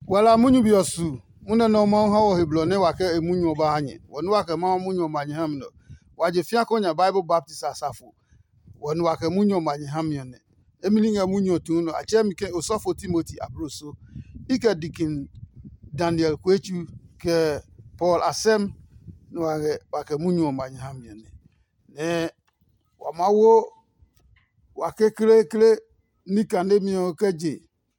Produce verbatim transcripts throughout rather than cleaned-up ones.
Wala munyu biosu. Muna no ma ha o heblo ne wake emunyu ba anye. Wonu wake ma munyu manye ham no. Waje fia konya Bible Baptist asafo. Wonu wake munyu manye ham yene. Emili nga munyu tun no ache mi ke osofo Timothy abroso. Ike dikin Daniel Kwechu ke Paul Asem no wake wake munyu manye ham yene. Ne wamawo wake kle kle nikande mi keje.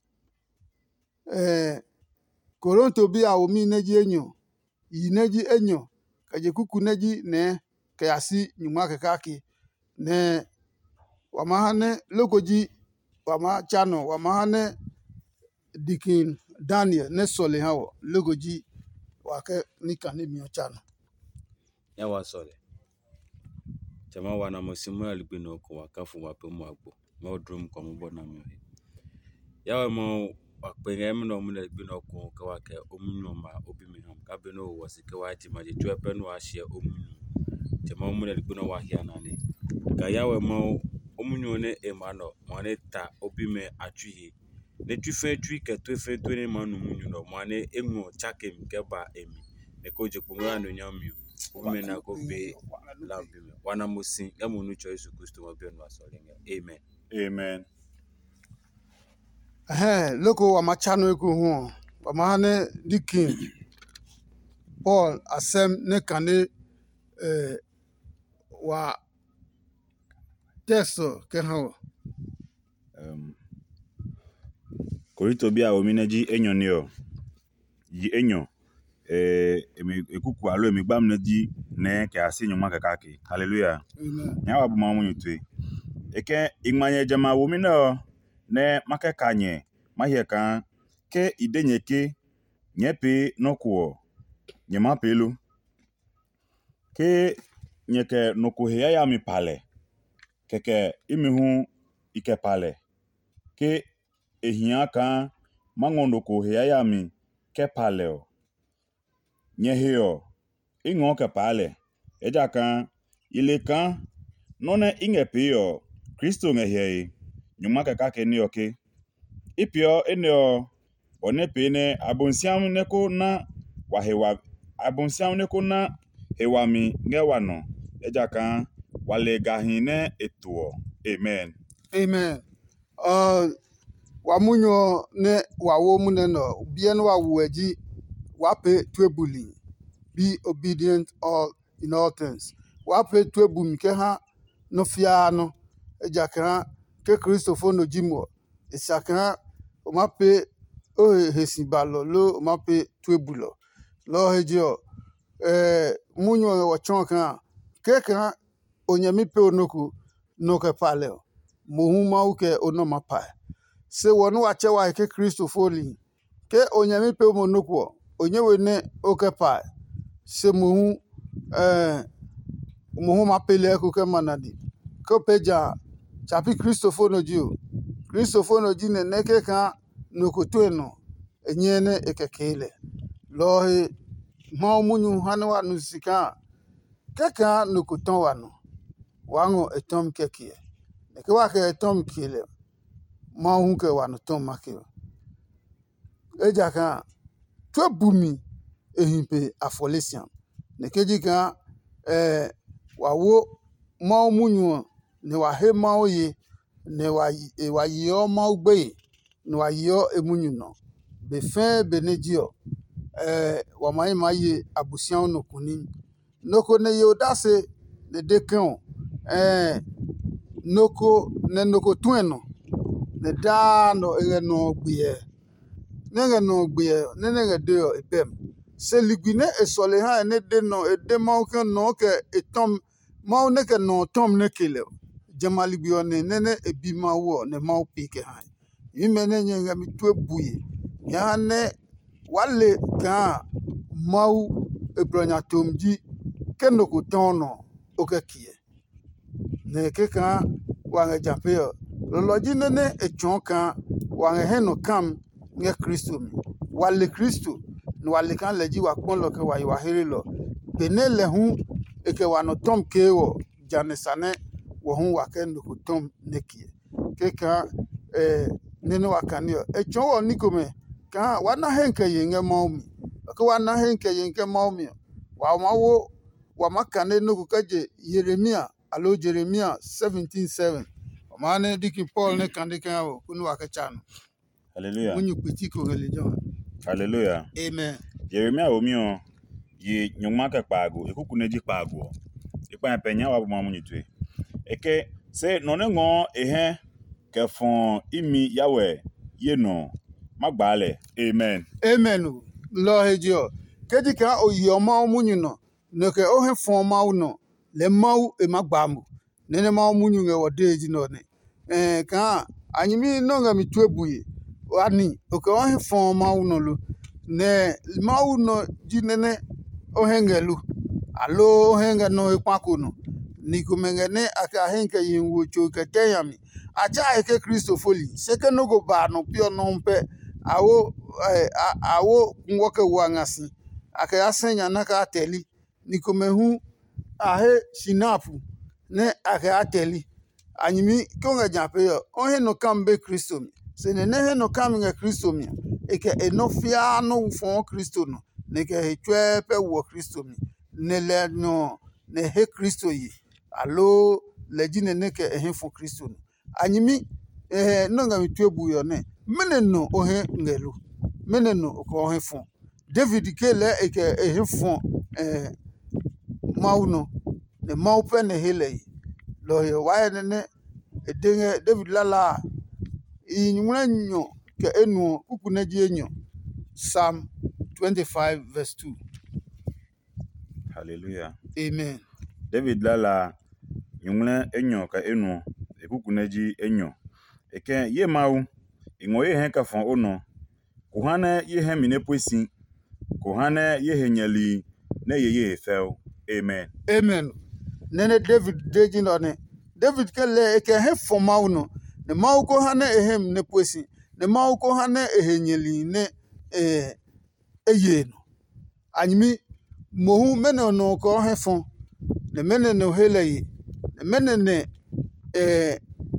Eh Koronto bi a omi neji enyo, yi neji enyo, kaje kuku neji ne kayasi nyuma kekaki ne wamahane lokoji wama chano wamahane dikin Daniel ne sole hawo lokoji wake nikane mi chano. Ya wa sole. Chama wana mosimu ya libino ko wakafu wape mu agbo. Ma odrum ko mo bona mi. Ya wa mo akpenye mi no mu na libino ko ka wake omunyo ma obi mi ham ka beno wasike wa ti ma je tuepe no ahye omunyo. Chama mu na libino wa hia na ne. Ka ya wa mo omunyo ne emano mo ne ta obi me atwi. Ne tufe twi ke tufe to ne manu munyo no mo ne enwo chake mi ke ba emi. Ne ko je ko ngwa no nyamio. Obi na ko be lambi me. Wana musin e mo nu choice Kristo mo be no asolenga. Amen. Amen. Eh loko wama chano eku huo. Wamahane dikin Paul Asem ne kane eh wa testo ke hawo. Um, Korito bia omi neji enyo ni o. Yi enyo. Eh, emi ekuku alo emi gbam neji ne ke asi nyuma kakaki. Hallelujah. Amen. Nyawa bu ma munyu tui. Eke igmanye jama womi no ne make kanye. Mahie kan ke idenye ke nyepe nokuo. Nyema pelu. Ke nyeke nokuhea ya mi pale. Keke imihu ike pale. Ke ehia kan mangondo ko hea ya mi ke pale o. Nyeheo ingo ke pale. Eja kan ile kan none inge pio Kristo ngehei. Nyuma ke kake ni oke. Ipio eneo one pene abonsiam neko na wahewa abonsiam neko na hewami ngewano. Eja kan wale gahine etuo. Amen. Amen. Uh, wamunyo ne wawo mune no bien wa wueji wape twebuli. Be obedient all in all things. Wape twebu mke ha no fiano ejakran ke Christopher no jimo. Esakran omape o hesibalo lo omape twebulo. Lo hejio eh munyo wa chonkan ke kan onyami pe onoku no ke paleo. Mohuma uke onoma pa. Se wonu ache wa ke Christopher li. Ke onyami pe monoku onyewe ne oke pa. Se mohu eh mohu mapele ko ke manadi. Ko peja chapi Christopher no jio. Christopher no jine neke kan no ko tueno enyene ekekele. Lo he ma munyu hanwa nusika. Keka no ko ton wano. Wango etom kekie. Neke wake etom kile. Ma hunke wano tom makio. Eja kan twe bumi ehimpe afolesiam. Nekeji kan eh wawo ma munyu ne wahe ma oye ne wa e wa yo ma ogbe ne wa yo emunyu no. Be fe benejio eh wa mai mai abusian no kuni. Noko ne yo dase ne dekan eh noko ne noko tueno ne da no ere no gbe nenge no gbe nenge de epem se ligune esole ha ne de no e de ma ke no ke etom ma ne ke no tom ne kele jamali bi one ne ne ebi ma wo ne ma pike ha yime ne nyenga mi tu ebuye ya ne wale ka mau ebronya tomji ke no ko tono o ke kie ne ke kan wa nga jape loloji ne ne echon kan wa nga heno kam nge Kristo mi wale Kristo no wale kan leji wa pon lo ke wa wa here lo benele hu e ke wa no tom ke wo janesane wo hu wa ke no ko tom nekie ke kan eh nene wa kan yo echon wo nikome ka wana henke yenge maumi ka wana henke yenge maumi wa mawo wa makane no kaje Yeremia alo Jeremia seventeen seven mane diki Paul ne kandika wo kunu wakachano Hallelujah. munyu pitiko religion. Hallelujah. Amen. Jeremia omio ye nyoma ka pago ekuku neji pago ipa penya wa bo mamu nyitwe eke se no ne ngo ehe ke fon imi yawe ye no magbale. Amen. Amen. Lo hejo kedika oyoma munyu no no ke ohe fon mawu no le mawu e magbamu nene mawu munyu nge wodeji no ne eh ka anyimi no nga mitwebuye wani oke ohe fon mawu no lo ne mawu no jinene ohengelu alo ohenga no ikwako no nikumengene aka henga yinwo choke teyami acha eke Christofoli seke no go ba no pio no mpe awo awo nwoke wangasi aka asenya naka ateli nikumehu ahe sinapu ne aka ateli anyimi konga jape yo ohe no kambe Christo mi se ne ne no kamnga Christo mi eke enofia no fon Christo no ne ke hetwe pe wo Christo mi ne le no ne he Christo yi alo lejine ne ke ehe fon Christo no anyimi eh no nga mitwebu yo ne mene no ohe ngelu mene no ko ohe fon David ke le eke ehe fon eh mau no ne mau pe ne hele lo yo wa ne ne edenge David lala inwura nyo ke enu kuku na ji enyo Psalm twenty-five verse two. Hallelujah. Amen. David lala nyumle enyo ka enu ekuku neji enyo eke ye mawu ingo ye hen ka fon ono kuhane ye hen mine posi kuhane ye henyali na ye ye fel. Amen. Amen. Nene David deji no ne David ke le eke he fon mawu no ne mawu ko hane ehem ne posi ne mawu ko hane ehenyeli ne eh eye no anyimi mohu mene no ko he fon ne mene no hele yi ne mene ne eh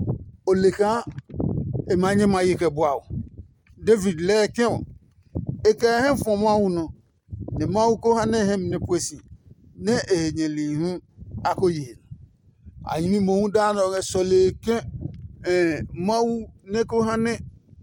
oleka emanye mayi ke boawo David le ken eke he fon mawu no ne mawu ko hane ehem ne posi ne ehenyeli hu akoyi anyimi mohu da no ge sole ken eh mawu ne ko hane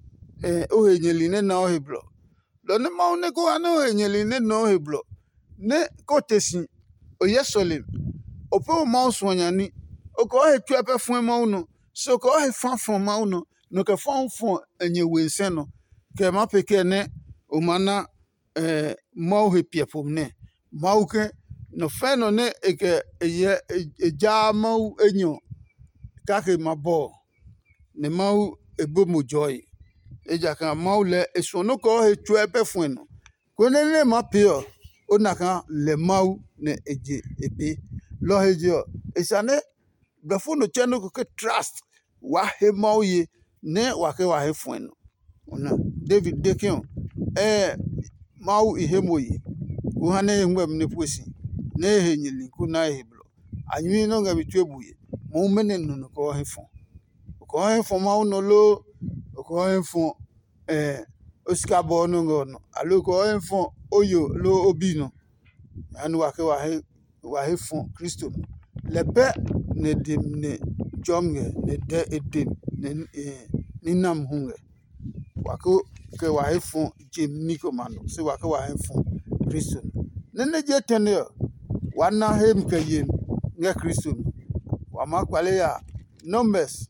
eh ohenyeli ne na oheblo lo ne mawu ne ko hane ohenyeli ne na oheblo ne kotesi oyesolim opo mawu swanyani oko he twepe fun mawu no so ko he fan fun mawu no no ke fon fun enye wense no ke ma peke ne o mana eh mawu he piepom ne mawu ke no fe no ne eke eye eja mawu enyo ka ke mabo ne mawu ebomo joy eja kan mawu le esono ko he twepe fun no ko ne ne ma pio onaka le mawu ne eje epe lo hejo esane befo no cheno ko trust wa he mawu ye ne wa ke wa he fun no ona David dekion eh mawu ihemoyi ko hane ngwem ne posi ne henyili ku na heblo anyi no nga bitwebuye mo mene no ko he fun ko he fun mawu no lo ko he fun eh osika bo no ngono alo ko he fun oyo lo obi no anu wa ke wa he wa he fun Kristo lebe ne dim ne jomge ne de edim ne eh ninam hunge wa ko ke wa he fun jem niko mano se wa ke wa he fun Kristo ne ne je tene wana hem ke yem nge Kristo wa makwale ya Numbers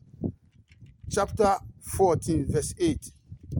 chapter fourteen verse eight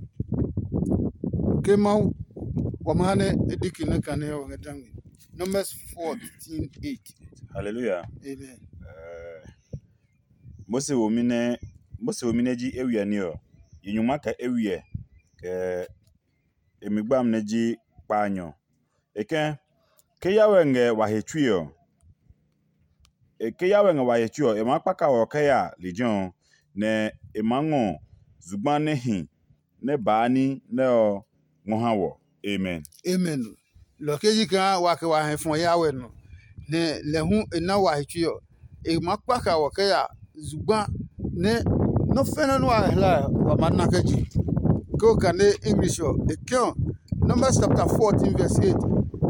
kema wa mane ediki ne kane wa ngedangi Numbers fourteen eight. Hallelujah. Amen. Uh, Mose womine Mose womine ji ewia ni o yinyuma ka ewie ke emigbam ne ji panyo eke ke yawe nge wa hetwio eke yawe nge wa hetwio e ma paka wo ke ya legion ne emango zugban ne hin ne baani ne o ngohawo. Amen. Amen. Lo keji kan wa ke wa he fun yawe no ne lehu ena wa hetwio e ma paka wo ke ya zugban ne no fena no ahla wa manaka ji Go can English or Numbers chapter fourteen, verse eight.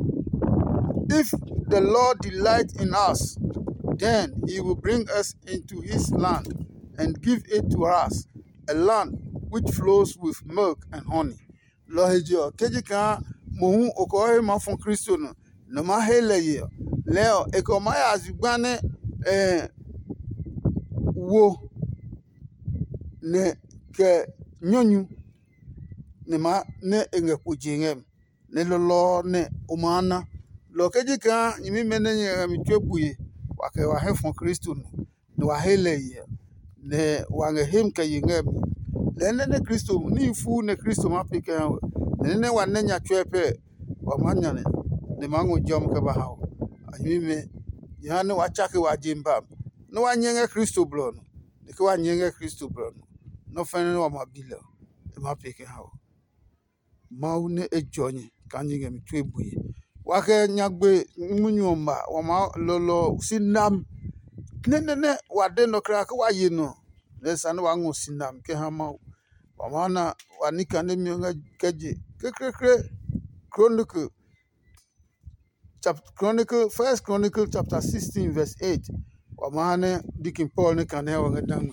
If the Lord delight in us, then he will bring us into his land and give it to us, a land which flows with milk and honey. Lohejo, Kejika, Mohu Okoe Mafon Christono, Noma Hele, Leo, Ekomaya Azubane, eh, wo, ne, ke, nyonyu, ne ma, ne, enge kujingem, ne lolo, ne, umana, lo Kejika, yimi mene nye mitwebuye, wake wahe fon Christono, ne wahele ye, ne wange him ke yingem, lene ne Kristo ni fu ne Kristo mapike ne wanne nya twepe wa manyane ne mangu jom ke bahaw ayime yana wa chake wa jimba no wanyenge Kristo blon ne ke wanyenge Kristo blon no fene wa mabila e mapike hawo mau ne ejoni kanyenge mitwebuye wake nyagbe munyomba wa ma lolo sinam ne ne ne wa de no kra ka wa yino le sanu wa ngo sinam ke hama Wamana wanika ne mionga keje kekrekre Chronicle chapter Chronicle First Chronicle chapter sixteen verse eight. Wamane Dikin Paul ne kan hewa ngadang.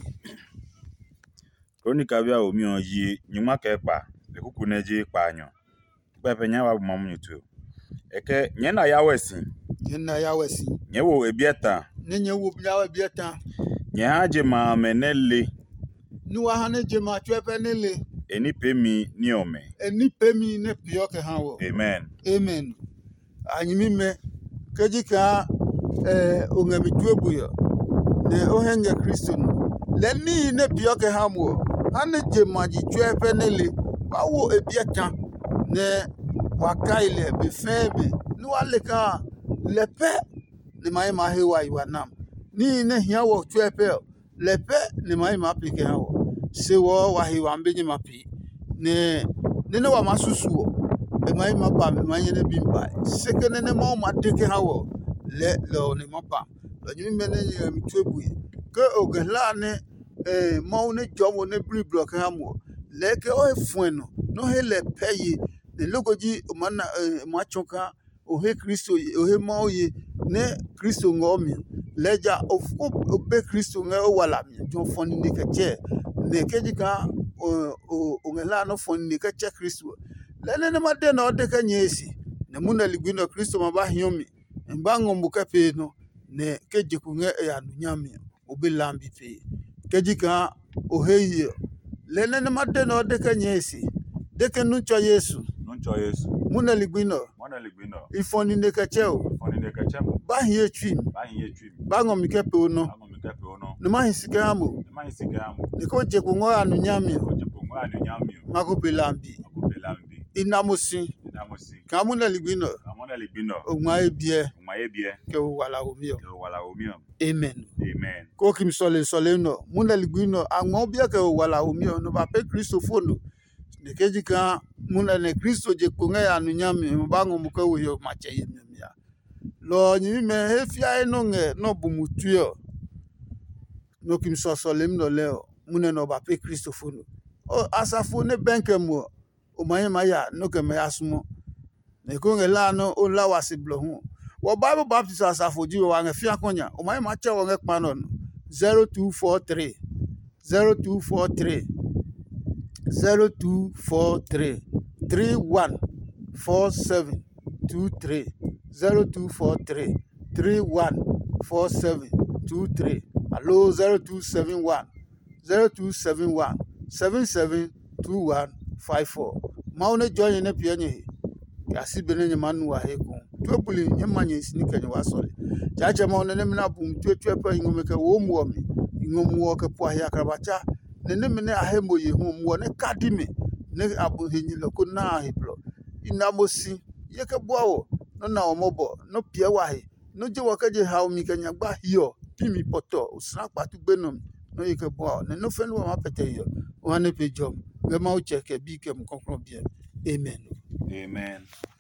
Chronicle bia omi on yi nyuma ke pa le kuku neje pa anyo. Pepe nya wa mamu nyutu. Eke nyena ya wesi. Nyena ya wesi. Nyewo ebieta. Nenye wo bia ebieta. Nye haje ma menele. Nuwa hane jema twepe nele. Eni pemi ni ome. Eni pemi ne pioke hanwo. Amen. Amen. Anyimi me kejika eh ongami tuebuyo. Ne ohenge Kristo no. Leni ne pioke hamwo. Hane jema ji twepe nele. Bawo ebieta ne wakaile befebe. Nuwa leka lepe ne mai mahewa iwanam. Ni ne hiawo twepe lepe ne mai mapike hawo. Sewo wahi wambenye mapi ne nene wa masusuo e mai mapa me manye ne bimba sekene ne ma ma deke hawo le lo ne mapa lo nyimi mene ye mitwebu ke ogela ne eh ma ne jomo ne bri block hamo le ke o efueno no hele peyi ne logoji mana machoka o he Kristo o he ma oye ne Kristo ngomi leja of obe Kristo nge o wala mi jo foni ne keche ne kejika o o ngela no fon ni ka che Kristo lele ne made na ode ka nyesi ne muna ligwino Kristo maba hiomi mbango mbuka pe no ne kejiku nge ya nunyami obilambi pe kejika o heyi lele ne made na ode ka nyesi deke nuncho Yesu nuncho Yesu muna ligwino muna ligwino ifoni ne ka cheo foni ne ka chemo ba hie twim ba hie twim bango mikepe ono bango mikepe ono ne mahisike amo ne mahisike amo ne ko jeku ngo ya nunyami Makupelambi. Makupelambi. Inamusi. Inamusi. Kamuna ligwino. Kamuna ligwino. Umaye bie. Umaye bie. Ke wala umio. Ke wala umio. Amen. Amen. Ko kim sole sole no. Muna ligwino. Angmo bie ke wala umio. No ba pe Kristo fono. Ne kejika muna ne Kristo je kunge ya nunyami. Mbango muke uyo mache yemia. Lo nyimi me hefia enonge no bumutuyo. No kim so sole mno leo. Muna no ba pe Kristo fono. O asafo ne benke mo o maye maya no ke me asumo ne ko ngela no o la wasi blo hu wo bible baptist asafo ji wa nge fia konya o maye ma che wo nge pa no zero two four three zero two four three zero two four three three one four seven two three zero two four three three one four seven two three hello zero two seven one zero two seven one seven seven two one five four. Maune join ne pianye. Yasi benenye manu wa heku. Twepuli nyemanye sinika nye wasole. Chacha maune ne mena bum twe twepa ingomeke wo muomi. Ingomu wo ke po ya krabacha. Ne ne mene ahembo ye hu muo ne kadime. Ne abu hinyi loko na hiplo. Inamosi yeke boawo no na omobo no pie wahe. No je wakaje hawo mi kanya gba hiyo. Pimi poto usna patu gbenom. No yeke boawo ne no fenu wa mapete hiyo. One pe job. We mau check e bi ke mu konkron bien. Amen. Amen.